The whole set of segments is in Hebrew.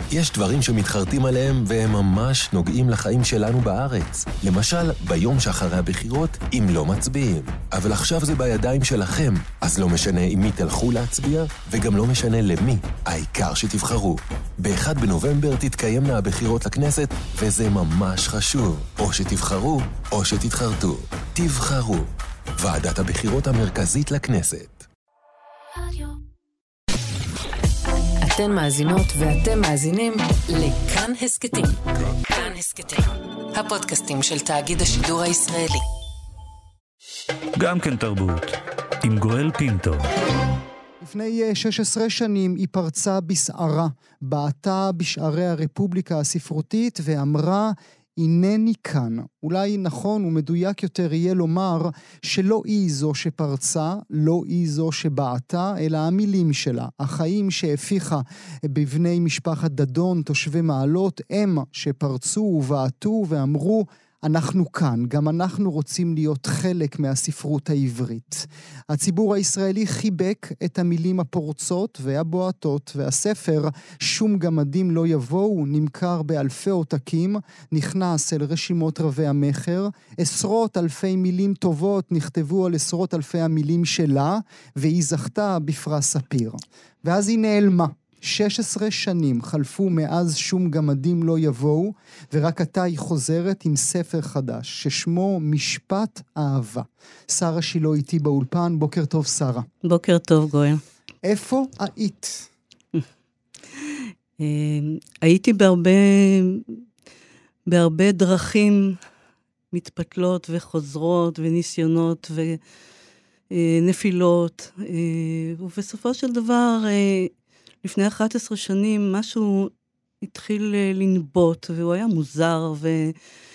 יש דברים שמתחרטים עליהם והם ממש נוגעים לחיים שלנו בארץ. למשל, ביום שאחרי הבחירות, אם לא מצביעים. אבל עכשיו זה בידיים שלכם, אז לא משנה עם מי תלכו להצביע, וגם לא משנה למי. העיקר שתבחרו. ב-1 בנובמבר תתקיימנה הבחירות לכנסת, וזה ממש חשוב. או שתבחרו, או שתתחרטו. תבחרו. ועדת הבחירות המרכזית לכנסת. אתן מאזינות ואתם מאזינים לכאן הסקטים. כאן הסקטים, הפודקאסטים של תאגיד השידור הישראלי. גם כן תרבות, עם גואל פינטו. לפני 16 שנים היא פרצה בסערה, בעטה בשערי הרפובליקה הספרותית ואמרה, אינני כאן. אולי נכון ומדויק יותר יהיה לומר שלא היא זו שפרצה, לא היא זו שבעטה, אלא המילים שלה, החיים שהפיחה בבני משפחת דדון, תושבי מעלות, הם שפרצו ובעטו ואמרו, אנחנו כאן, גם אנחנו רוצים להיות חלק מהספרות העברית. הציבור הישראלי חיבק את המילים הפורצות והבועטות, והספר שום גמדים לא יבואו נמכר באלפי עותקים, נכנס אל רשימות רבי המחר, עשרות אלפי מילים טובות נכתבו על עשרות אלפי המילים שלה, והיא זכתה בפרס ספיר. ואז היא נעלמה. 16 שנים חלפו מאז שום גמדים לא יבואו, ורק עתה היא חוזרת עם ספר חדש, ששמו משפט אהבה. שרה שילה איתי באולפן, בוקר טוב שרה. בוקר טוב גואל. איפה היית? הייתי בהרבה דרכים מתפתלות וחוזרות וניסיונות ונפילות, ובסופו של דבר לפני 11 שנים משהו התחיל לנבוט, והוא היה מוזר, וזה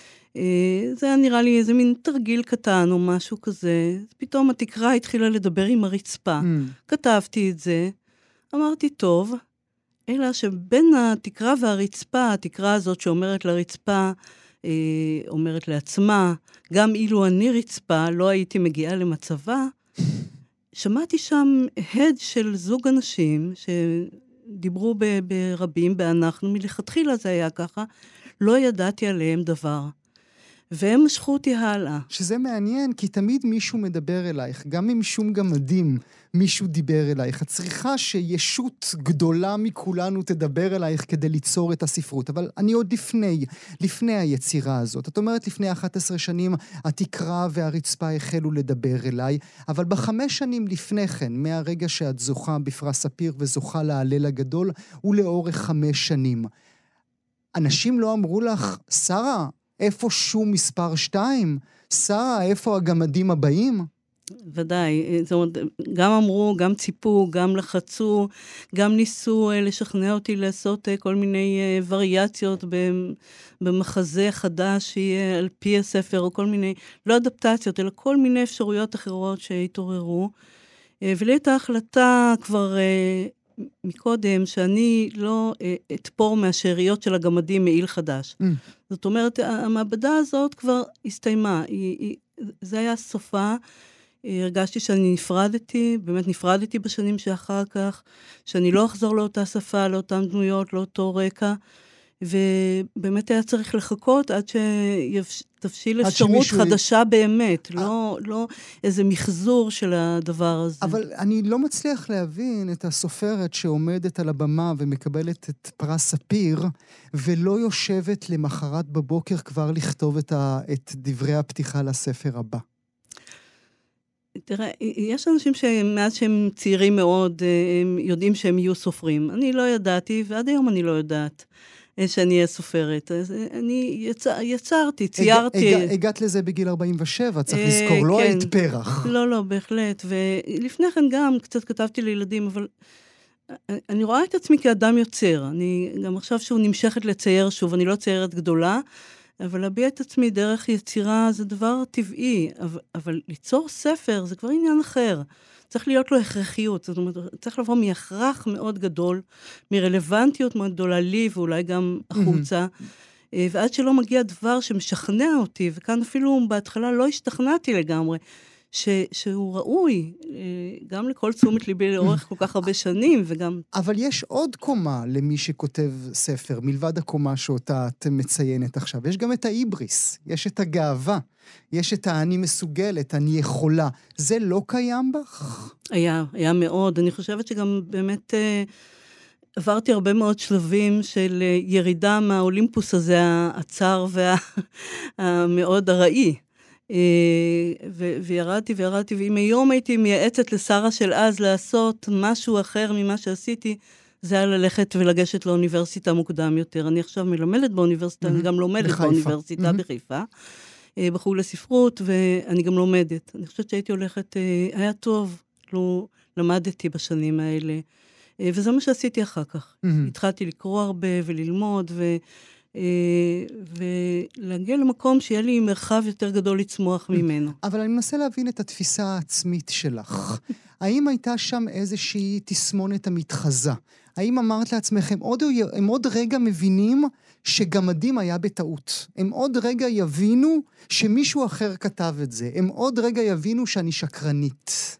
היה נראה לי איזה מין תרגיל קטן או משהו כזה. פתאום התקרה התחילה לדבר עם הרצפה. כתבתי את זה, אמרתי טוב, אלא שבין התקרה והרצפה, התקרה הזאת שאומרת לרצפה, אומרת לעצמה, גם אילו אני רצפה, לא הייתי מגיעה למצבה, שמעתי שם הד של זוג אנשים שדיברו ברבים, באנחנו, מלכתחילה זה היה ככה, לא ידעתי עליהם דבר. והם משכו אותי הלאה. שזה מעניין, כי תמיד מישהו מדבר אלייך, גם אם שום גמדים מישהו דיבר אלייך. את צריכה שישות גדולה מכולנו תדבר אלייך כדי ליצור את הספרות. אבל אני עוד לפני היצירה הזאת. את אומרת, לפני 11 שנים התקרה והרצפה החלו לדבר אליי, אבל ב5 שנים לפני כן, מהרגע שאת זוכה בפרס ספיר וזוכה להלל הגדול, ולאורך 5 שנים. אנשים לא אמרו לך, שרה, איפה שום מספר 2? שרה, איפה הגמדים הבאים? ודאי, זאת אומרת, גם אמרו, גם ציפו, גם לחצו, גם ניסו לשכנע אותי לעשות כל מיני וריאציות במחזה חדש שיהיה על פי הספר, או כל מיני, לא אדפטציות, אלא כל מיני אפשרויות אחרות שהתעוררו. ולי הייתה החלטה כבר מקודם, שאני לא אתפור מהשאריות של הגמדים מעיל חדש. זאת אומרת, המעבדה הזאת כבר הסתיימה. זה היה סופה. הרגשתי שאני נפרדתי, באמת נפרדתי בשנים שאחר כך, שאני לא אחזור לאותה שפה, לאותן דמויות, לאותו רקע, ובאמת היה צריך לחכות עד שתבשיל אפשרות חדשה באמת, לא איזה מחזור של הדבר הזה. אבל אני לא מצליח להבין את הסופרת שעומדת על הבמה ומקבלת את פרס ספיר, ולא יושבת למחרת בבוקר כבר לכתוב את דברי הפתיחה לספר הבא. תראה, יש אנשים שמאז שהם צעירים מאוד, הם יודעים שהם יהיו סופרים. אני לא ידעתי, ועד היום אני לא יודעת שאני אהיה סופרת. אז אני יצרתי, ציירתי. הגעת לזה בגיל 47, צריך לזכור, לא היית פרח. לא, בהחלט. ולפני כן גם קצת כתבתי לילדים, אבל אני רואה את עצמי כאדם יוצר. אני גם עכשיו שהוא נמשכת לצייר שוב, אני לא ציירת גדולה, אבל להביע את עצמי דרך יצירה זה דבר טבעי, אבל ליצור ספר זה כבר עניין אחר. צריך להיות לו הכרחיות, זאת אומרת, צריך לבוא מהכרח מאוד גדול, מרלוונטיות מאוד גדולה לי, ואולי גם החוצה, ועד שלא מגיע דבר שמשכנע אותי, וכאן אפילו בהתחלה לא השתכנעתי לגמרי, שהוא ראוי, גם לכל תשומת ליבי לאורך כל כך הרבה שנים, וגם... אבל יש עוד קומה למי שכותב ספר, מלבד הקומה שאותה את מציינת עכשיו. יש גם את ההיבריס, יש את הגאווה, יש את אני מסוגלת, אני יכולה. זה לא קיים בך? היה מאוד. אני חושבת שגם באמת עברתי הרבה מאוד שלבים של ירידה מהאולימפוס הזה, הצר והמאוד הראי. וירדתי, ואם היום הייתי מייעצת לשרה של אז לעשות משהו אחר ממה שעשיתי, זה היה ללכת ולגשת לאוניברסיטה מוקדם יותר. אני עכשיו מלמדת באוניברסיטה, אני גם לומדת באוניברסיטה בחיפה, בחוג לספרות, ואני גם לומדת. אני חושבת שהייתי הולכת, היה טוב, לא למדתי בשנים האלה, וזה מה שעשיתי אחר כך. התחלתי לקרוא הרבה וללמוד, ולהגיע למקום שיהיה לי מרחב יותר גדול לצמוח ממנו. אבל אני מנסה להבין את התפיסה העצמית שלך. האם הייתה שם איזושהי תסמונת המתחזה? האם אמרת לעצמכם, הם עוד רגע מבינים שגמדים היה בטעות. הם עוד רגע יבינו שמישהו אחר כתב את זה. הם עוד רגע יבינו שאני שקרנית.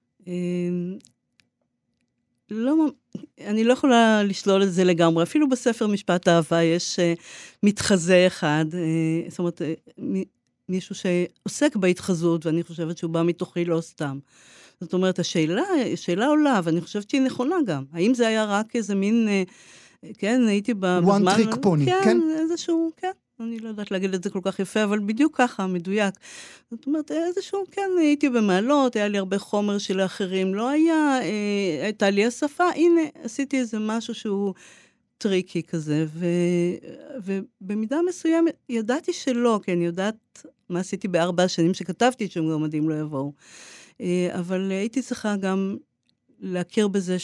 לא, אני לא יכולה לשלול את זה לגמרי. אפילו בספר משפט האהבה יש מתחזה אחד, זאת אומרת, מישהו שעוסק בהתחזות, ואני חושבת שהוא בא מתוכי לא סתם. זאת אומרת, השאלה עולה, ואני חושבת שהיא נכונה גם. האם זה היה רק איזה מין, כן, הייתי בזמן... one trick pony, כן? כן, איזשהו, כן. אני לא יודעת להגיד את זה כל כך יפה, אבל בדיוק ככה, מדויק. זאת אומרת, איזשהו, כן, הייתי במעלות, היה לי הרבה חומר של האחרים, לא היה, הייתה לי השפה, הנה, עשיתי איזה משהו שהוא טריקי כזה, ובמידה מסוימת, ידעתי שלא, כי אני יודעת מה עשיתי ב4 השנים שכתבתי, שהם גמדים לא יבואו. אבל הייתי צריכה גם להכיר בזה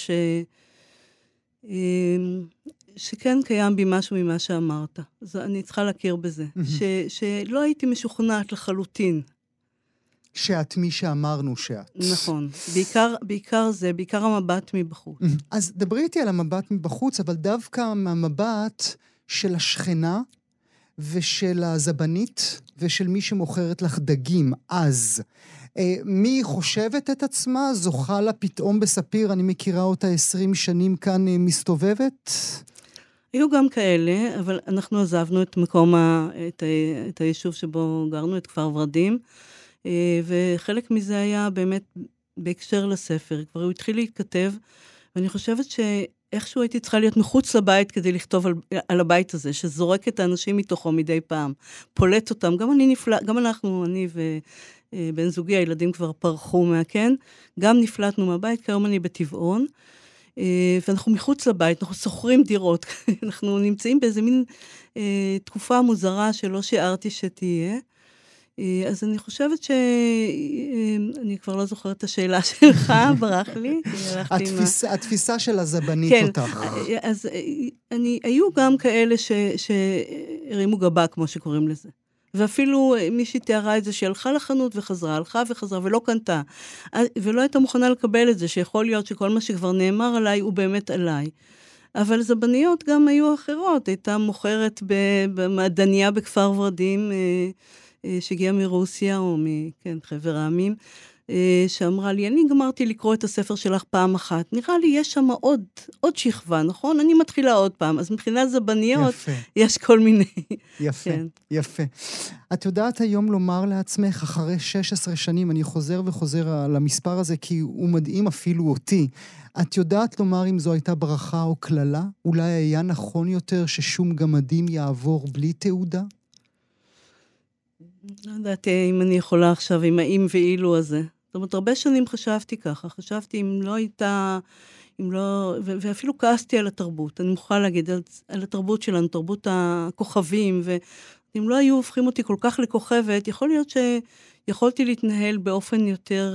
שכן קיים בי משהו ממה שאמרת. אני צריכה להכיר בזה. שלא הייתי משוכנעת לחלוטין. שאת מי שאמרנו שאת. נכון. בעיקר זה, בעיקר המבט מבחוץ. אז דברי איתי על המבט מבחוץ, אבל דווקא מהמבט של השכנה, ושל הזבנית, ושל מי שמוכרת לך דגים, אז... מי חושבת את עצמה? זוכה לה פתאום בספיר, אני מכירה אותה 20 שנים כאן מסתובבת? היו גם כאלה, אבל אנחנו עזבנו את מקום, את היישוב שבו גרנו, את כפר ורדים, וחלק מזה היה באמת בהקשר לספר. כבר הוא התחיל להתכתב, ואני חושבת שאיכשהו הייתי צריכה להיות מחוץ לבית כדי לכתוב על הבית הזה, שזורק את האנשים מתוכו מדי פעם, פולט אותם. גם אנחנו, אני בן זוגי, הילדים כבר פרחו מהכן, גם נפלטנו מהבית, כי היום אני בטבעון, ואנחנו מחוץ לבית, אנחנו סוחרים דירות, אנחנו נמצאים באיזה מין תקופה מוזרה שלא שיערתי שתהיה, אז אני חושבת אני כבר לא זוכרת את השאלה שלך, ברח לי. התפיסה של הזבנית אותך. כן, אז היו גם כאלה שהרימו גבה, כמו שקוראים לזה. ואפילו מישהי תיארה את זה שהלכה לחנות וחזרה, הלכה וחזרה ולא קנתה. ולא הייתה מוכנה לקבל את זה, שיכול להיות שכל מה שכבר נאמר עליי הוא באמת עליי. אבל זבניות גם היו אחרות. הייתה מוכרת במעדניה בכפר ורדים, שהגיעה מרוסיה או מחבר העמים, שאמרה לי, אני גמרתי לקרוא את הספר שלך פעם אחת. נראה לי יש שם עוד שכבה, נכון? אני מתחילה עוד פעם. אז מבחינת זבניות, יש כל מיני. יפה, יפה. את יודעת היום לומר לעצמך, אחרי 16 שנים, אני חוזר וחוזר על המספר הזה, כי הוא מדהים אפילו אותי. את יודעת לומר אם זו הייתה ברכה או כללה? אולי היה נכון יותר ששום גמדים יעבור בלי תעודה? לא יודעת אם אני יכולה עכשיו עם האם ואילו הזה. זאת אומרת, הרבה שנים חשבתי ככה. חשבתי אם לא הייתה, ואפילו כעסתי על התרבות. אני מוכרחה להגיד על התרבות שלנו, תרבות הכוכבים, ואם לא היו הופכים אותי כל כך לכוכבת, יכול להיות שיכולתי להתנהל באופן יותר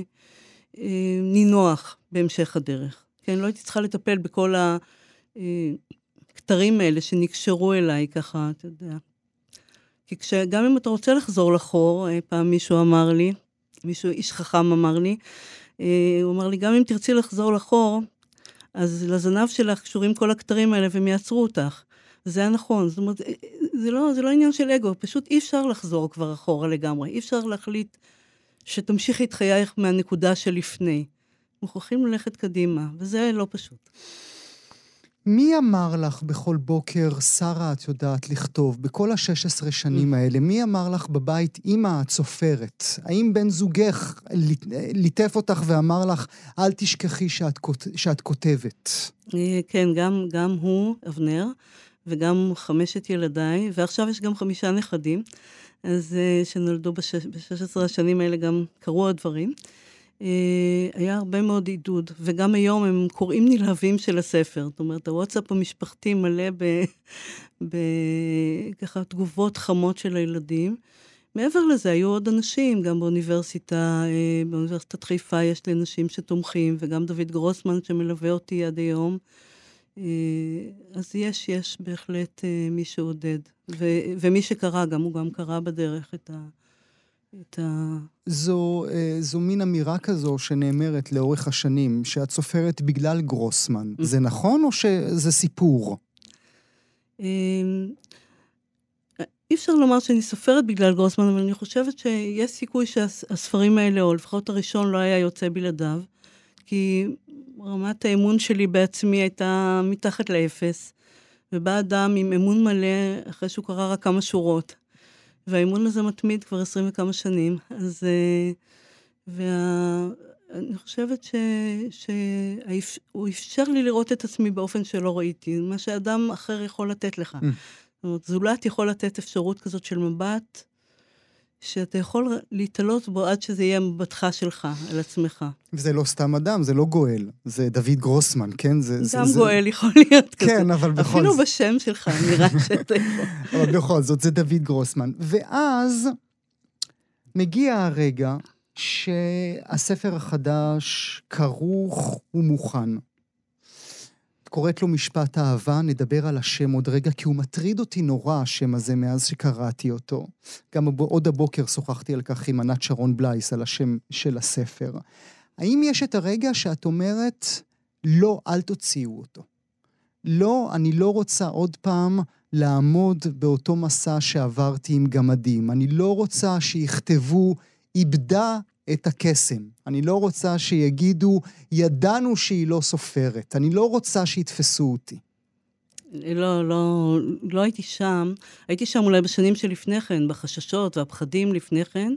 נינוח בהמשך הדרך. כן, לא הייתי צריכה לטפל בכל הכתרים האלה שנקשרו אליי ככה, אתה יודע. כי גם אם אתה רוצה לחזור לחור, פעם מישהו אמר לי, איש חכם אמר לי, הוא אמר לי, גם אם תרצי לחזור לחור, אז לזנב שלך קשורים כל הכתרים האלה והם יעצרו אותך. זה היה נכון, זאת אומרת, זה לא עניין של אגו, פשוט אי אפשר לחזור כבר אחורה לגמרי, אי אפשר להחליט שתמשיכי את חייך מהנקודה שלפני. מוכרחים ללכת קדימה, וזה לא פשוט. מי אמר לך בכל בוקר, שרה, את יודעת לכתוב, בכל ה-16 שנים האלה, מי אמר לך בבית, אמא, את סופרת? האם בן זוגך ליטף אותך ואמר לך, אל תשכחי שאת כותבת? כן, גם הוא, אבנר, וגם 5 ילדיי, ועכשיו יש גם 5 נכדים, אז שנולדו ב-16 השנים האלה גם קרו הדברים. היה הרבה מאוד עידוד, וגם היום הם קוראים נלהבים של הספר. זאת אומרת, הוואטסאפ המשפחתי מלא ככה תגובות חמות של הילדים. מעבר לזה, היו עוד אנשים, גם באוניברסיטת חיפה יש לי אנשים שתומכים, וגם דוד גרוסמן שמלווה אותי עד היום. אז יש בהחלט מי שעודד. ומי שקרא, הוא גם קרא בדרך את ה... זו מין אמירה כזו שנאמרת לאורך השנים, שאת סופרת בגלל גרוסמן. זה נכון או שזה סיפור? אי אפשר לומר שאני סופרת בגלל גרוסמן, אבל אני חושבת שיש סיכוי שהספרים האלה, או לפחות הראשון, לא היה יוצא בלעדיו, כי רמת האמון שלי בעצמי הייתה מתחת לאפס, ובא אדם עם אמון מלא אחרי שהוא קרא רק כמה שורות. והאימון הזה מתמיד כבר 20 וכמה שנים, אז אני חושבת שהוא אפשר לי לראות את עצמי באופן שלא ראיתי, מה שאדם אחר יכול לתת לך. זאת אומרת, זולת יכול לתת אפשרות כזאת של מבט, שאתה יכול להתעלות בו עד שזה יהיה מבטך שלך, על עצמך. וזה לא סתם אדם, זה לא גואל, זה דוד גרוסמן, כן? גם גואל יכול להיות כזה. כן, אבל בכל זאת. אפילו בשם שלך, נראה שאתה יכול. אבל בכל זאת, זה דוד גרוסמן. ואז מגיע הרגע שהספר החדש כרוך ומוכן. קוראת לו משפט אהבה, נדבר על השם עוד רגע, כי הוא מטריד אותי נורא, השם הזה, מאז שקראתי אותו. גם עוד הבוקר שוחחתי על כך עם ענת שרון בלייס, על השם של הספר. האם יש את הרגע שאת אומרת, לא, אל תוציאו אותו. לא, אני לא רוצה עוד פעם לעמוד באותו מסע שעברתי עם גמדים. אני לא רוצה שיכתבו, איבדה את הקסם. אני לא רוצה שיגידו, ידענו שהיא לא סופרת. אני לא רוצה שיתפסו אותי. לא הייתי שם. הייתי שם אולי בשנים שלפני כן, בחששות והפחדים לפני כן.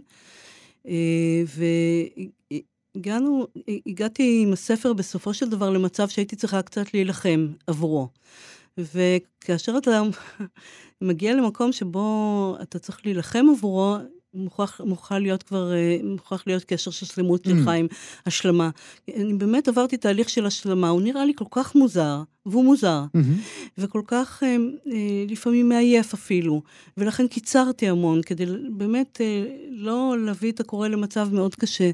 הגעתי עם הספר בסופו של דבר למצב שהייתי צריכה קצת להילחם עבורו. וכאשר אתה מגיע למקום שבו אתה צריך להילחם עבורו, מוכרח להיות קשר של שלמות שלך עם השלמה. אני באמת עברתי תהליך של השלמה, הוא נראה לי כל כך מוזר, והוא מוזר, וכל כך לפעמים מעייף אפילו, ולכן קיצרתי המון, כדי באמת לא להביא את הקורא למצב מאוד קשה.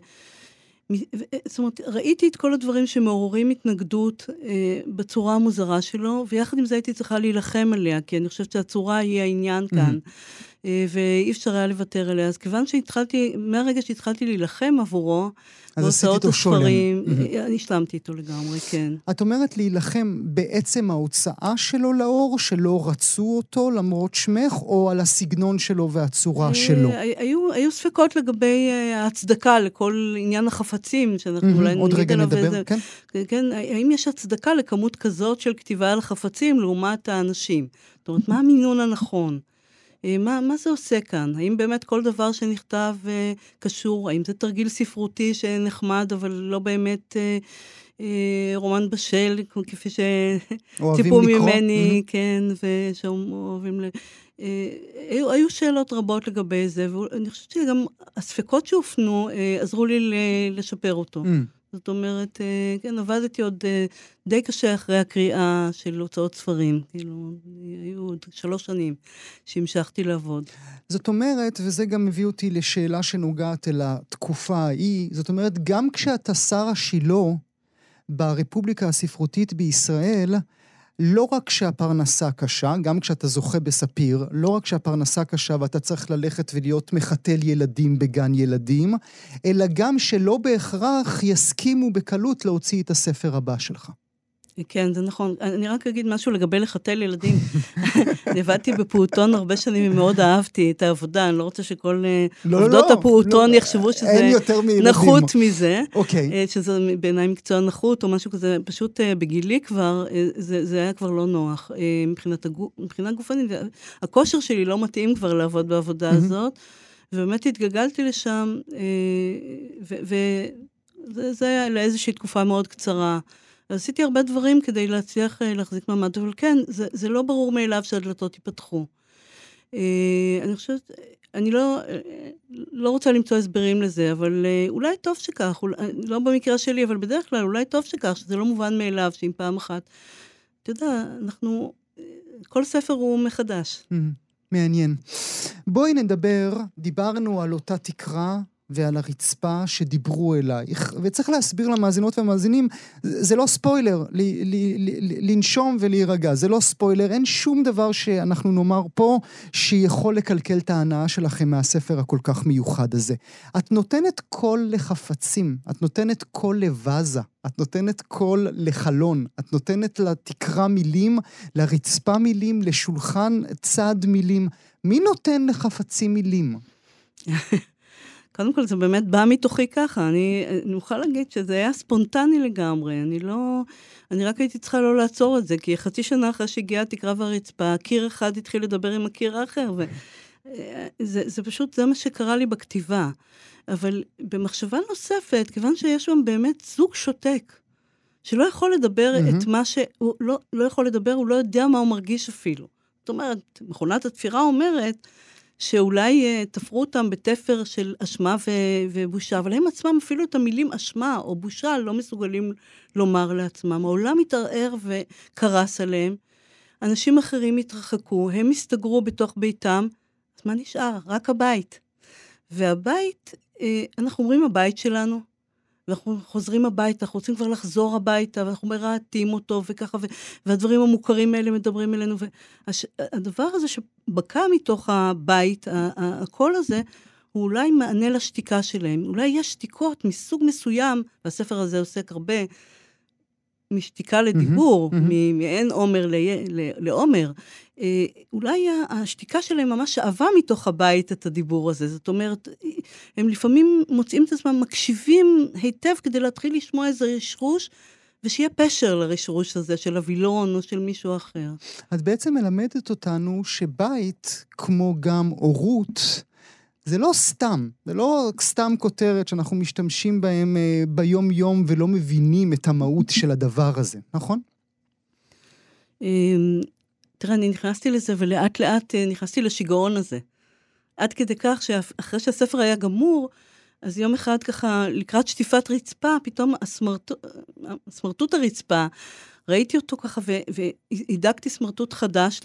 זאת אומרת, ראיתי את כל הדברים שמעוררים התנגדות בצורה המוזרה שלו, ויחד עם זה הייתי צריכה להילחם עליה, כי אני חושבת שהצורה היא העניין כאן, ואי אפשר היה לוותר עליה. אז כיוון מהרגע שהתחלתי להילחם עבורו, בהוצאות הספרים, אני השלמתי איתו לגמרי, כן. את אומרת להילחם בעצם ההוצאה שלו לאור, שלא רצו אותו למרות שמך, או על הסגנון שלו והצורה שלו? היו ספקות לגבי ההצדקה לכל עניין החפצים, שאנחנו אולי עוד רגע נדבר, כן? כן, האם יש הצדקה לכמות כזאת של כתיבה על החפצים לעומת האנשים? זאת אומרת, מה המינון הנכון? מה זה עושה כאן? האם באמת כל דבר שנכתב קשור? האם זה תרגיל ספרותי שנחמד, אבל לא באמת רומן בשל, כפי שציפו ממני, כן, ושאוהבים היו שאלות רבות לגבי זה, ואני חושבת שגם הספקות שהופנו עזרו לי לשפר אותו. זאת אומרת, כן, עבדתי עוד די קשה אחרי הקריאה של הוצאות ספרים. כאילו, היו עוד 3 שנים שהמשכתי לעבוד. זאת אומרת, וזה גם מביא אותי לשאלה שנוגעת אל התקופה ההיא, זאת אומרת, גם כשאתה שרה שילה ברפובליקה הספרותית בישראל, לא רק שהפרנסה קשה, גם כשאתה זוכה בספיר, לא רק שהפרנסה קשה ואתה צריך ללכת ולהיות מחתל ילדים בגן ילדים, אלא גם שלא בהכרח יסכימו בקלות להוציא את הספר הבא שלך. כן, זה נכון. אני רק אגיד משהו לגבי לחתל ילדים. אני עבדתי בפעוטון הרבה שנים, ומאוד אהבתי את העבודה, אני לא רוצה שכל עובדות הפעוטון יחשבו שזה נחות מזה, שזה בעיניי מקצוע נחות, או משהו כזה, פשוט בגילי כבר, זה היה כבר לא נוח. מבחינה גופנית, הכושר שלי לא מתאים כבר לעבוד בעבודה הזאת, ובאמת התגלגלתי לשם, וזה היה לאיזושהי תקופה מאוד קצרה. עשיתי הרבה דברים כדי להצליח להחזיק מעמד, אבל כן, זה לא ברור מאליו שהדלתות ייפתחו. אני חושבת, אני לא רוצה למצוא הסברים לזה, אבל אולי טוב שכך, לא במקרה שלי, אבל בדרך כלל אולי טוב שכך, שזה לא מובן מאליו, שאם פעם אחת, אתה יודע, כל ספר הוא מחדש. מעניין. בואי נדבר, דיברנו על אותה תקרה, ועל הרצפה שדיברו אלייך, וצריך להסביר למאזינות והמאזינים, זה לא ספוילר, לנשום ולהירגע, זה לא ספוילר, אין שום דבר שאנחנו נאמר פה, שיכול לקלקל את ההנאה שלכם מהספר הכל כך מיוחד הזה. את נותנת קול לחפצים, את נותנת קול לוואזה, את נותנת קול לחלון, את נותנת לתקרה מילים, לרצפה מילים, לשולחן צד מילים. מי נותן לחפצים מילים? קודם כל, זה באמת בא מתוכי ככה. אני אוכל להגיד שזה היה ספונטני לגמרי. אני רק הייתי צריכה לא לעצור את זה, כי חצי שנה אחרי שהגיעה התקרה והרצפה, קיר אחד התחיל לדבר עם הקיר האחר, וזה פשוט, זה מה שקרה לי בכתיבה. אבל במחשבה נוספת, כיוון שיש שם באמת זוג שותק, שלא יכול לדבר את מה שהוא לא יכול לדבר, הוא לא יודע מה הוא מרגיש אפילו. זאת אומרת, מכונת התפירה אומרת, שאולי תפרו אותם בתפר של אשמה ובושה, אבל הם עצמם אפילו את המילים אשמה או בושה לא מסוגלים לומר לעצמם. העולם מתערער וקרס עליהם, אנשים אחרים התרחקו, הם הסתגרו בתוך ביתם, אז מה נשאר? רק הבית. והבית, אנחנו אומרים הבית שלנו, ואנחנו חוזרים הביתה, אנחנו רוצים כבר לחזור הביתה, ואנחנו מרעתים אותו וככה, והדברים המוכרים האלה מדברים אלינו, והדבר הזה שבקע מתוך הבית, הקול הזה, הוא אולי מענה לשתיקה שלהם. אולי יש שתיקות מסוג מסוים, והספר הזה עוסק הרבה, משתיקה לדיבור, מאין עומר לעומר, אולי השתיקה שלהם ממש שאהבה מתוך הבית את הדיבור הזה. זאת אומרת, הם לפעמים מוצאים את עצמם, מקשיבים היטב כדי להתחיל לשמוע איזה רשרוש, ושיהיה פשר לרשרוש הזה של אבילון או של מישהו אחר. את בעצם מלמדת אותנו שבית, כמו גם הורות, זה לא סתם, זה לא סתם כותרת שאנחנו משתמשים בהם ביום יום ולא מבינים את המהות של הדבר הזה, נכון? תראה, אני נכנסתי לזה ולאט לאט נכנסתי לשיגעון הזה. עד כדי כך שאחרי שהספר היה גמור, אז יום אחד ככה לקראת שטיפת רצפה, פתאום סמרטוט הרצפה, ראיתי אותו ככה, והידקתי סמרטוט חדש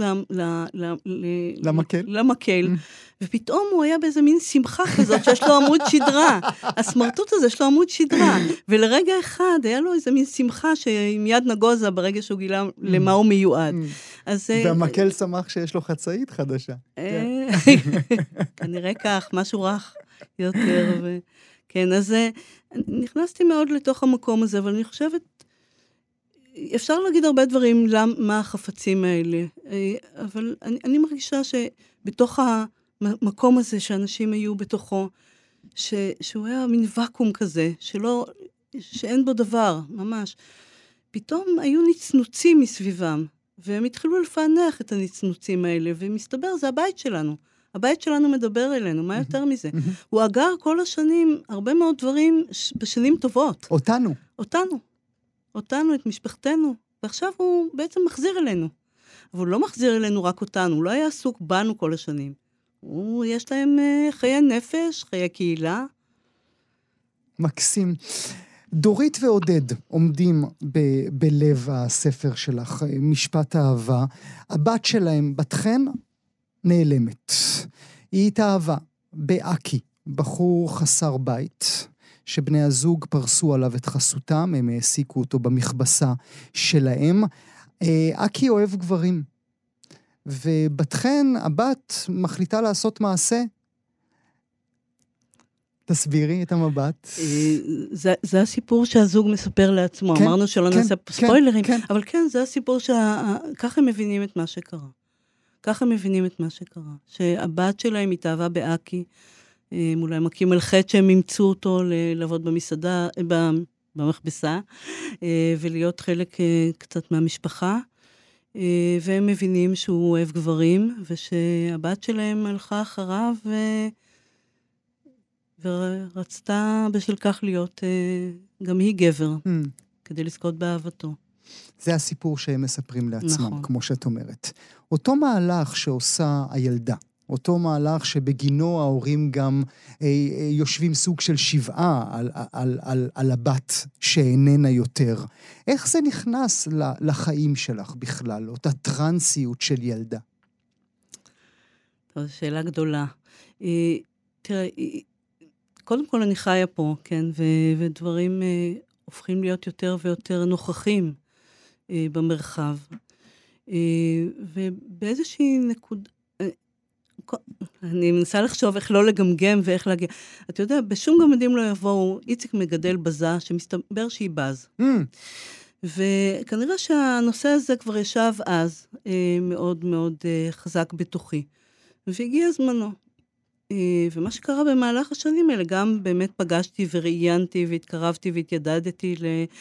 למקל, ופתאום הוא היה באיזה מין שמחה כזאת, שיש לו עמוד שדרה. הסמרטוט הזה יש לו עמוד שדרה, ולרגע אחד היה לו איזה מין שמחה, שעם יד נגוזה ברגע שהוא גילה למה הוא מיועד. והמקל שמח שיש לו חצאית חדשה. כנראה כך, משהו רך יותר. כן, אז נכנסתי מאוד לתוך המקום הזה, אבל אני חושבת, אפשר להגיד הרבה דברים מה החפצים האלה, אבל אני מרגישה שבתוך המקום הזה שאנשים היו בתוכו, שהוא היה מין וקום כזה, שאין בו דבר, ממש. פתאום היו נצנוצים מסביבם, והם התחילו לפענח את הנצנוצים האלה, ומסתבר, זה הבית שלנו. הבית שלנו מדבר אלינו, מה יותר מזה? הוא אגר כל השנים הרבה מאוד דברים בשנים טובות. אותנו, את משפחתנו, ועכשיו הוא בעצם מחזיר אלינו. אבל הוא לא מחזיר אלינו רק אותנו, הוא לא היה עסוק בנו כל השנים. יש להם חיי נפש, חיי קהילה. מקסים. דורית ועודד עומדים בלב הספר שלך, משפט אהבה. הבת שלהם, בתכן, נעלמת. היא התאהבה באקי, בחור חסר בית, שבני הזוג פרסו עליו את חסותם, הם העסיקו אותו במכבסה שלהם. אקי אוהב גברים, ובתכן הבת מחליטה לעשות מעשה. תסבירי את המבט. זה הסיפור שהזוג מספר לעצמו. אמרנו שלא נעשה ספוילרים, אבל כן, זה הסיפור ככה הם מבינים את מה שקרה. ככה הם מבינים את מה שקרה. שהבת שלהם התאהבה באקי, אולי מקים על חטא שהם ימצאו אותו לעבוד במסעדה, במכבסה, ולהיות חלק קצת מהמשפחה, והם מבינים שהוא אוהב גברים, ושהבת שלהם הלכה אחריו, ורצתה בשביל כך להיות גם היא גבר, כדי לזכות באהבתו. זה הסיפור שהם מספרים לעצמם, נכון. כמו שאת אומרת. אותו מהלך שעושה הילדה, אותו מהלך שבגינו ההורים גם יושבים סוג של שבעה על הבת שאיננה יותר. איך זה נכנס לחיים שלך בכלל, אותה טרנסיות של ילדה? זו שאלה גדולה. תראה, קודם כל אני חיה פה, כן, ודברים הופכים להיות יותר ויותר נוכחים במרחב. ובאיזושהי נקודה, אני מנסה לחשוב איך לא לגמגם ואיך להגיע. אתה יודע, בשום גמדים לא יבואו, איציק מגדל בזה, שמסתבר שהיא בז. וכנראה שהנושא הזה כבר ישב אז, מאוד מאוד חזק בתוכי. והגיע זמנו. ומה שקרה במהלך השנים האלה, גם באמת פגשתי וראיינתי והתקרבתי והתיידדתי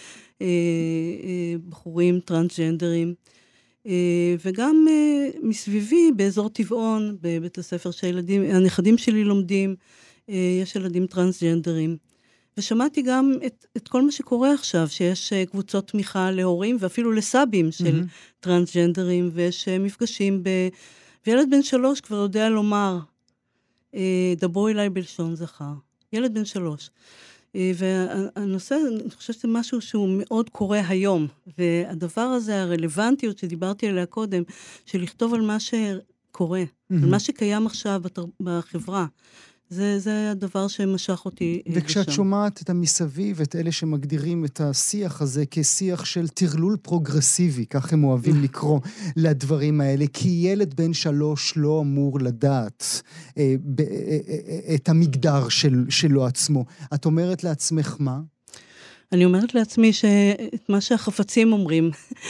לבחורים טרנסג'נדרים, וגם מסביבי באזור טבעון, בבית הספר הנכדים שלי לומדים, יש ילדים טרנסג'נדרים. ושמעתי גם את כל מה שקורה עכשיו, שיש קבוצות תמיכה להורים ואפילו לסבים של טרנסג'נדרים, ויש מפגשים וילד בן 3 כבר יודע לומר, דברו אליי בלשון זכר. ילד בן 3. והנושא, אני חושבת שזה משהו שהוא מאוד קורה היום, והדבר הזה, הרלוונטיות שדיברתי עליה קודם, של לכתוב על מה שקורה, על מה שקיים עכשיו בחברה, זה הדבר שמשך אותי וכשאת שומעת את המסביב, את אלה שמגדירים את השיח הזה כשיח של תרלול פרוגרסיבי, כך הם אוהבים לקרוא לדברים האלה, כי ילד בן 3 לא אמור לדעת את המגדר שלו עצמו. את אומרת לעצמך מה? אני אומרת לעצמי שאת מה שהחפצים אומרים,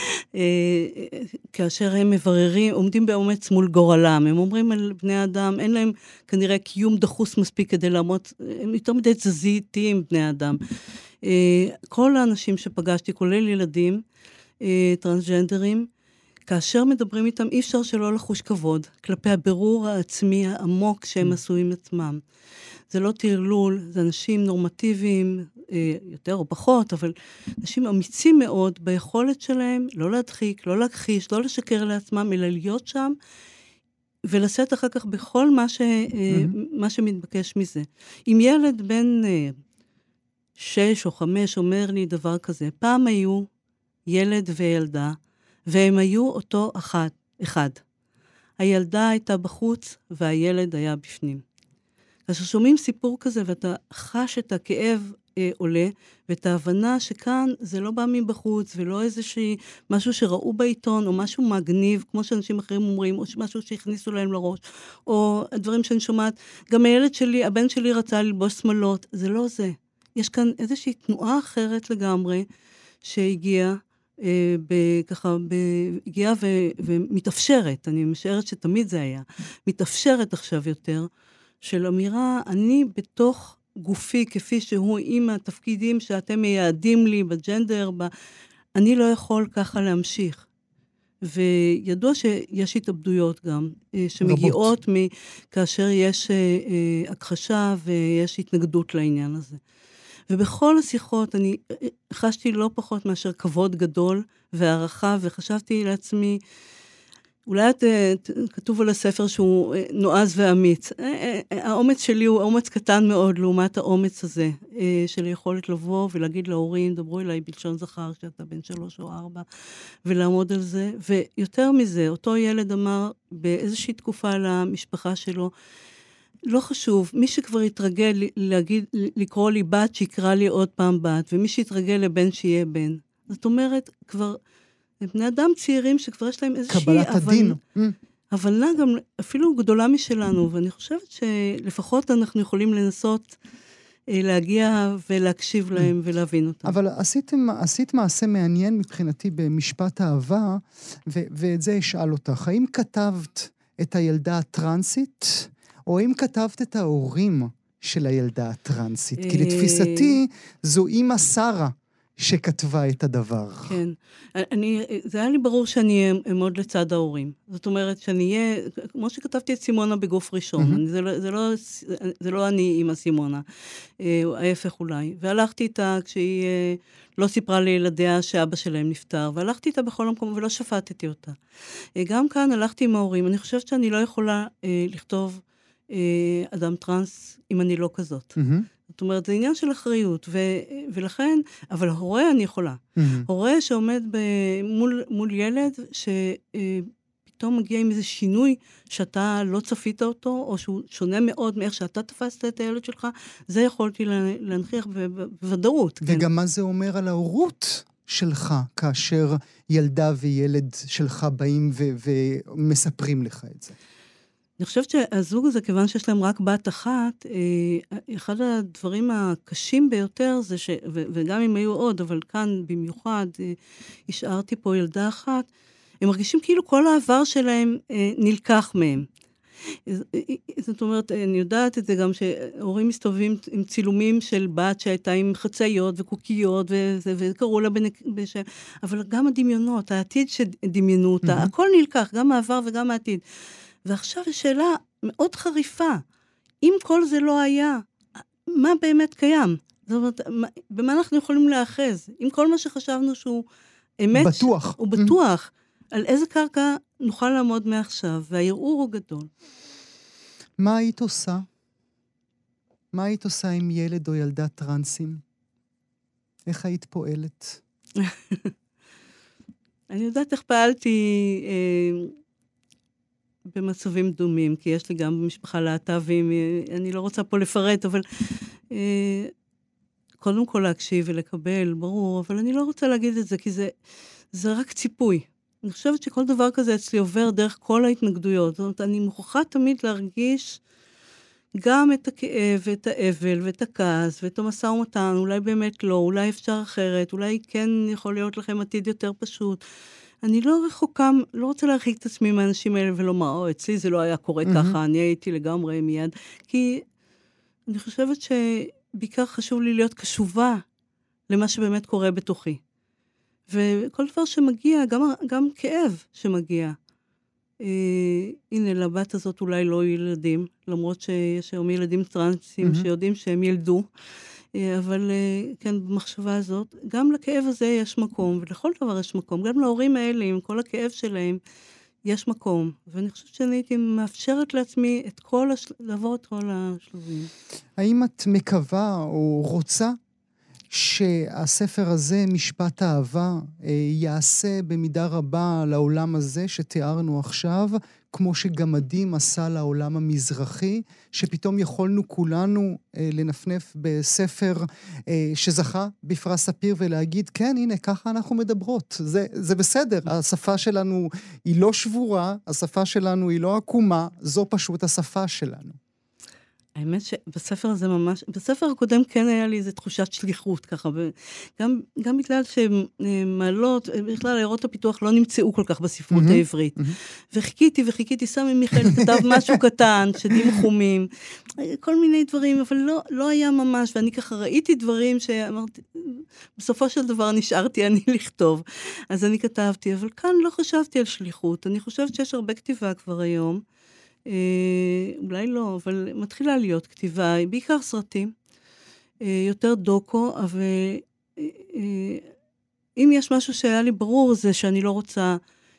כאשר הם מבררים, עומדים באומץ מול גורלם, הם אומרים על בני אדם, אין להם כנראה קיום דחוס מספיק כדי לעמוד, הם יותר מדי תזזיתיים בני אדם. כל האנשים שפגשתי, כולל ילדים טרנסג'נדרים, כאשר מדברים איתם, אי אפשר שלא לחוש כבוד, כלפי הבירור העצמי העמוק שהם עשו עם עצמם. זה לא תרלול, זה אנשים נורמטיביים, יותר או פחות, אבל אנשים אמיצים מאוד ביכולת שלהם, לא להדחיק, לא להכחיש, לא לשקר לעצמם, אלא להיות שם, ולשאת אחר כך בכל מה שמתבקש מזה. אם ילד בן 6 או 5 אומר לי דבר כזה, פעם היו ילד וילדה, והם היו אותו אחד. הילדה הייתה בחוץ, והילד היה בפנים. כאשר שומעים סיפור כזה, ואתה חש את הכאב עולה, ואת ההבנה שכאן זה לא בא מבחוץ, ולא איזושהי משהו שראו בעיתון, או משהו מגניב, כמו שאנשים אחרים אומרים, או משהו שהכניסו להם לראש, או הדברים שאני שומעת, גם הילד שלי, הבן שלי רצה ללבוש שמלות, זה לא זה. יש כאן איזושהי תנועה אחרת לגמרי, שהגיעה, הגיעה ומתאפשרת, אני משערת שתמיד זה היה, מתאפשרת עכשיו יותר, של אמירה, אני בתוך גופי, כפי שהוא עם התפקידים שאתם מייעדים לי בג'נדר, אני לא יכול ככה להמשיך. וידוע שיש התאבדויות גם, שמגיעות כאשר יש הכחשה ויש התנגדות לעניין הזה. ובכל השיחות אני חשתי לא פחות מאשר כבוד גדול והערכה, וחשבתי לעצמי, אולי כתוב על הספר שהוא נועז ואמיץ. האומץ שלי הוא אומץ קטן מאוד לעומת האומץ הזה, של יכולת לבוא ולהגיד להורים, דברו אליי בלשון זכר שאתה בן 3 או 4, ולעמוד על זה. ויותר מזה, אותו ילד אמר באיזושהי תקופה למשפחה שלו, לא חשוב, מי שכבר יתרגל לקרוא לי בת, שיקרא לי עוד פעם בת, ומי שיתרגל לבן שיהיה בן. זאת אומרת, כבר בני אדם צעירים שכבר יש להם איזושהי הבנה גם אפילו גדולה משלנו, ואני חושבת שלפחות אנחנו יכולים לנסות להגיע ולהקשיב להם ולהבין אותם. אבל עשית מעשה מעניין מבחינתי במשפט אהבה, ואת זה אשאל אותך. האם כתבת את הילדה הטרנסית, או האם כתבת את ההורים של הילדה הטרנסית? כי לתפיסתי זו אמא שרה שכתבה את הדבר. כן. זה היה לי ברור שאני אעמוד לצד ההורים. זאת אומרת שאני אהיה, כמו שכתבתי את סימונה בגוף ראשון, זה לא אני אמא סימונה, ההפך אולי. והלכתי איתה כשהיא לא סיפרה לילדיה שאבא שלהם נפטר, והלכתי איתה בכל המקום ולא שפטתי אותה. גם כאן הלכתי עם ההורים. אני חושבת שאני לא יכולה לכתוב אדם טרנס אם אני לא כזאת. זאת אומרת, זה עניין של אחריות, ולכן, אבל הורה אני יכולה. הורה שעומד מול ילד, שפתאום מגיע עם איזה שינוי, שאתה לא צפית אותו, או שהוא שונה מאוד מאיך שאתה תפסת את הילד שלך, זה יכולתי להנכיח בוודאות. וגם מה זה אומר על ההורות שלך, כאשר ילדה וילד שלך באים ומספרים לך את זה? אני חושבת שהזוג הזה, כיוון שיש להם רק בת אחת, אחד הדברים הקשים ביותר זה וגם אם היו עוד, אבל כאן במיוחד, השארתי פה ילדה אחת, הם מרגישים כאילו כל העבר שלהם נלקח מהם. זאת אומרת, אני יודעת את זה גם שהורים מסתובבים עם צילומים של בת שהייתה עם חצאיות וקוקיות, וקראו לה אבל גם הדמיונות, העתיד שדמיינו אותה, הכל נלקח, גם העבר וגם העתיד. ועכשיו יש שאלה מאוד חריפה. אם כל זה לא היה, מה באמת קיים? זאת אומרת, במה אנחנו יכולים להאחז? אם כל מה שחשבנו שהוא אמת, בטוח. הוא בטוח. על איזה קרקע נוכל לעמוד מעכשיו? והערעור הוא גדול. מה היית עושה? מה היית עושה עם ילד או ילדה טרנסים? איך היית פועלת? אני יודעת איך פעלתי במצבים דומים, כי יש לי גם במשפחה להט"בים, אני לא רוצה פה לפרט, אבל קודם כל להקשיב ולקבל, ברור, אבל אני לא רוצה להגיד את זה, כי זה רק ציפוי. אני חושבת שכל דבר כזה אצלי עובר דרך כל ההתנגדויות. זאת אומרת, אני מוכרחה תמיד להרגיש גם את הכאב ואת האבל ואת הכעס ואת המשא ומתן, אולי באמת לא, אולי אפשר אחרת, אולי כן יכול להיות לכם עתיד יותר פשוט. אני לא רחוקה, לא רוצה להרחיק את עצמי מהאנשים האלה ולומר, אצלי זה לא היה קורה ככה, אני הייתי לגמרי מיד, כי אני חושבת שבעיקר חשוב לי להיות קשובה למה שבאמת קורה בתוכי. וכל דבר שמגיע, גם כאב שמגיע. הנה, לבת הזאת אולי לא ילדים, למרות שיש היום ילדים טרנסים שיודעים שהם ילדו, אבל כן, במחשבה הזאת, גם לכאב הזה יש מקום, ולכל דבר יש מקום, גם להורים האלה, עם כל הכאב שלהם, יש מקום. ואני חושבת שאני הייתי מאפשרת לעצמי לעבור את כל השלבים. האם את מקווה או רוצה שהספר הזה, משפט האהבה, יעשה במידה רבה לעולם הזה שתיארנו עכשיו, כמו שגמדים עשה לעולם המזרחי, שפתאום יכולנו כולנו לנפנף בספר שזכה בפרס ספיר ולהגיד, כן, הנה, ככה אנחנו מדברות. זה בסדר. השפה שלנו היא לא שבורה, השפה שלנו היא לא עקומה, זו פשוט השפה שלנו. האמת שבספר הזה ממש, בספר הקודם כן היה לי איזו תחושת שליחות ככה, גם בגלל שמעלות, בכלל עיירות הפיתוח לא נמצאו כל כך בספרות העברית. וחיכיתי, סמי מיכאל כתב משהו קטן, שדים חומים, כל מיני דברים, אבל לא היה ממש, ואני ככה ראיתי דברים שאמרתי, בסופו של דבר נשארתי אני לכתוב. אז אני כתבתי, אבל כאן לא חשבתי על שליחות, אני חושבת שיש הרבה כתיבה כבר היום, אולי לא, אבל מתחילה להיות כתיבה, בעיקר סרטים, יותר דוקו, אבל אם יש משהו שהיה לי ברור, זה שאני לא רוצה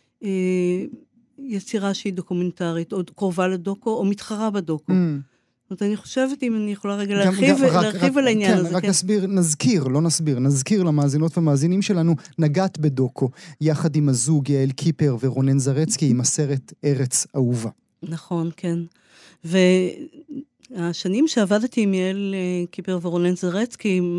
יצירה שהיא דוקומנטרית, או קרובה לדוקו, או מתחרה בדוקו. זאת אומרת, אני חושבת אם אני יכולה רגע להרחיב על העניין הזה. רק נזכיר למאזינות ומאזינים שלנו, נגעת בדוקו, יחד עם הזוג יעל קיפר ורונן זרצקי, עם הסרט ארץ אהובה. נכון, כן. והשנים שעבדתי עם יעל קיפר ורונן זרצקי, מה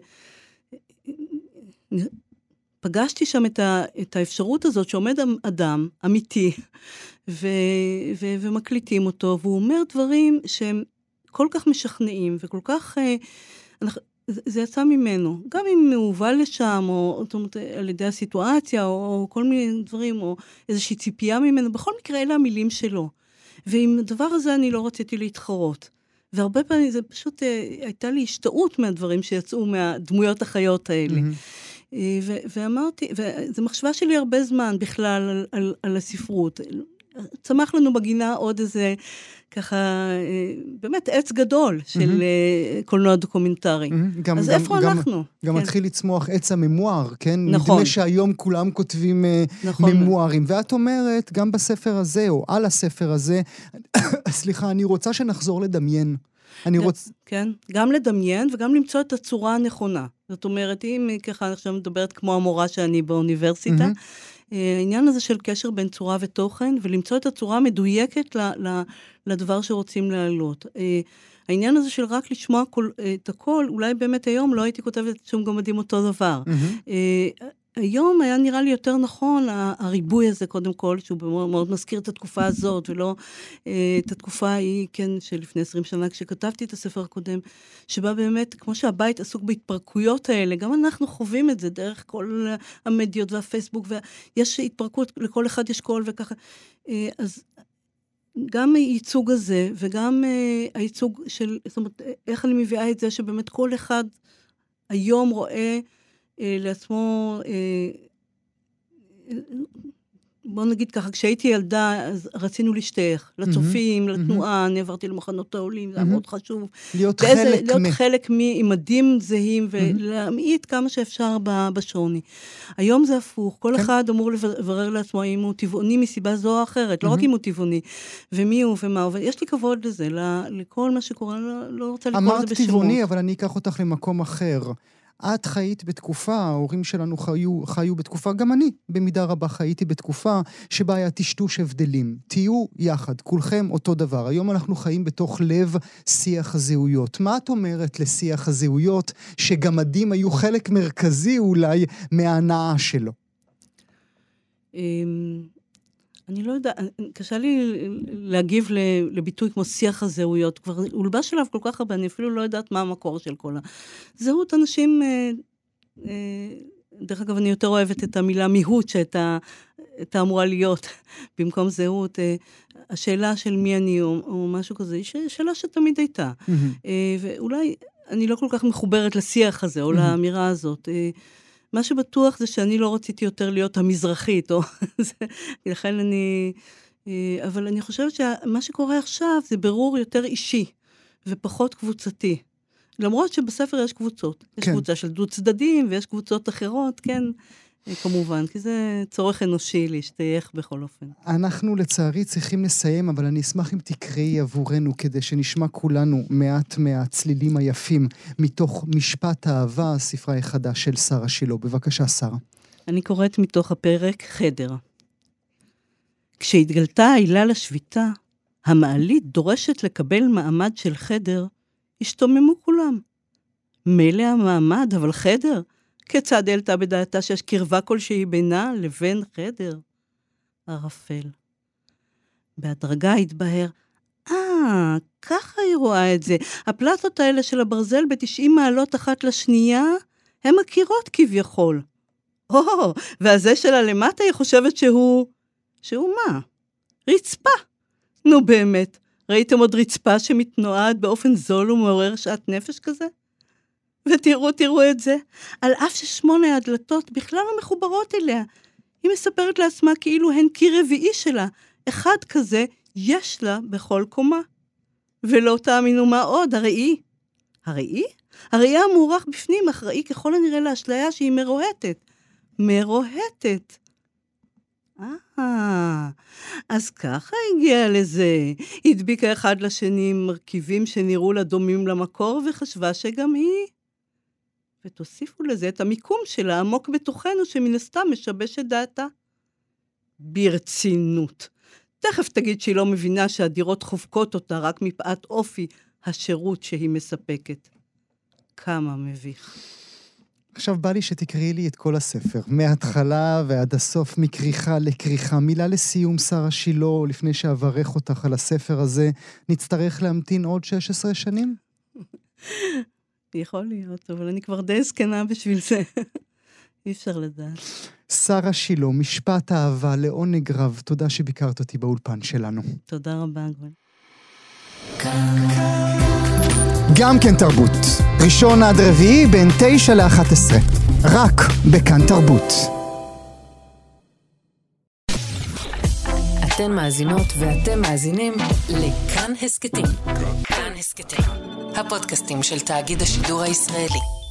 פגשתי שם את האפשרות הזאת שעומד אדם אמיתי ומקליטים אותו, והוא אומר דברים שהם כל כך משכנעים, וכל כך, זה יצא ממנו. גם אם הוא הובא לשם, או זאת אומרת, על ידי הסיטואציה, או כל מיני דברים, או איזושהי ציפייה ממנו, בכל מקרה אלה המילים שלו. ועם הדבר הזה אני לא רציתי להתחרות. והרבה פעמים זה פשוט, הייתה לי השתאות מהדברים שיצאו מהדמויות החיות האלה. ואמרתי, וזו מחשבה שלי הרבה זמן בכלל על הספרות. צמח לנו בגינה עוד איזה, ככה, באמת עץ גדול של קולנוע דוקומנטרי. אז איפה אנחנו? גם מתחיל לצמוח עץ הממואר, כן? נכון. נדמה שהיום כולם כותבים ממוארים. ואת אומרת, גם בספר הזה, או על הספר הזה, סליחה, אני רוצה שנחזור לדמיין. כן, גם לדמיין וגם למצוא את הצורה הנכונה. זאת אומרת, אם ככה עכשיו מדברת כמו המורה שאני באוניברסיטה, העניין הזה של קשר בין צורה ותוכן, ולמצוא את הצורה המדויקת לדבר שרוצים להעלות. העניין הזה של רק לשמוע את הכל, אולי באמת היום לא הייתי כותבת שום גמדים אותו דבר. היום היה נראה לי יותר נכון, הריבוי הזה קודם כל, שהוא מאוד מזכיר את התקופה הזאת, ולא את התקופה ההיא, כן, שלפני 20 שנה, כשכתבתי את הספר הקודם, שבה באמת, כמו שהבית עסוק בהתפרקויות האלה, גם אנחנו חווים את זה דרך כל המדיות והפייסבוק, ויש התפרקות, לכל אחד יש קול וככה. אז גם הייצוג הזה, וגם הייצוג של, זאת אומרת, איך אני מביאה את זה, שבאמת כל אחד היום רואה, לעצמו, בוא נגיד ככה, כשהייתי ילדה, אז רצינו להשתייך, לצופים, לתנועה, אני עברתי למחנות העולים, זה היה מאוד חשוב. להיות חלק עם מדים זהים, ולהמעיט כמה שאפשר בשוני. היום זה הפוך, כל אחד אמור לברר לעצמו אם הוא טבעוני מסיבה זו או אחרת, לא רק אם הוא טבעוני, ומי הוא ומה הוא, ויש לי כבוד לזה, לכל מה שקורה, לא רוצה לקרוא לזה בשמות. אמרת טבעוני, אבל אני אקח אותך למקום אחר. את חיית בתקופה, ההורים שלנו חיו בתקופה, גם אני במידה רבה חייתי בתקופה שבה היה טשטוש הבדלים. תהיו יחד, כולכם אותו דבר. היום אנחנו חיים בתוך לב שיח הזהויות. מה את אומרת לשיח הזהויות שגמדים היו חלק מרכזי אולי מההנאה שלו? אני לא יודע, קשה לי להגיב לביטוי כמו שיח הזהויות, כבר הולבש עליו כל כך הרבה, אני אפילו לא יודעת מה המקור של כל הזהות. אנשים, דרך אגב, אני יותר אוהבת את המילה מיהות, שהייתה אמורה להיות במקום זהות, השאלה של מי אני או משהו כזה, היא שאלה שתמיד הייתה. ואולי אני לא כל כך מחוברת לשיח הזה, או לאמירה הזאת. מה שבטוח זה שאני לא רציתי יותר להיות המזרחית, לכן אבל אני חושבת שמה שקורה עכשיו זה ברור יותר אישי, ופחות קבוצתי. למרות שבספר יש קבוצות. יש קבוצה של דו צדדים, ויש קבוצות אחרות, כן, כמובן, כי זה צורך אנושי להשתייך בכל אופן. אנחנו לצערי צריכים לסיים, אבל אני אשמח אם תקראי עבורנו, כדי שנשמע כולנו מעט מהצלילים היפים, מתוך משפט האהבה, הספרה החדש של שרה שילה. בבקשה, שרה. אני קוראת מתוך הפרק חדר. כשהתגלתה העילה לשביתה, המעלית דורשת לקבל מעמד של חדר, השתוממו כולם. מילא המעמד, אבל חדר? כיצד העלתה בדעתה שיש קרבה כלשהי בינה לבין חדר? ערפל. בהדרגה התבהר, ככה היא רואה את זה. הפלטות האלה של הברזל ב90 מעלות אחת לשנייה, הן מכירות כביכול. והזה שלה למטה היא חושבת שהוא מה? רצפה. נו באמת, ראיתם עוד רצפה שמתנועד באופן זול ומעורר שעת נפש כזה? ותראו את זה, על אף ש8 הדלתות בכלל לא מחוברות אליה. היא מספרת לעצמה כאילו הן קיר רביעי שלה, אחד כזה יש לה בכל קומה. ולא תאמינו מה עוד, הראי. הראי? הראי המעורך בפנים, אחראי ככל הנראה לאשליה שהיא מרוהטת. מרוהטת. אז ככה הגיעה לזה. הדביקה אחד לשני מרכיבים שנראו לה דומים למקור, וחשבה שגם היא. ותוסיפו לזה את המיקום שלה עמוק בתוכנו, שמן הסתם משבש את דעתה. ברצינות. תכף תגיד שהיא לא מבינה שהדירות חובקות אותה רק מפאת אופי השירות שהיא מספקת. כמה מביך. עכשיו בא לי שתקראי לי את כל הספר, מההתחלה ועד הסוף, מכריכה לכריכה. מילה לסיום, שרה שילה, לפני שאברך אותך על הספר הזה, נצטרך להמתין עוד 16 שנים? יכול להיות, אבל אני כבר די זקנה בשביל זה. אי אפשר לדעת. שרה שילה, משפט אהבה לעונג רב. תודה שביקרת אותי באולפן שלנו. תודה רבה, גואל. גם כן תרבות. ראשון עד רביעי בין 9 ל-11. רק בכאן תרבות. אתן מאזינות ואתם מאזינים לכאן הסקטים. כאן הסקטים. הפודקאסטים של תאגיד השידור הישראלי.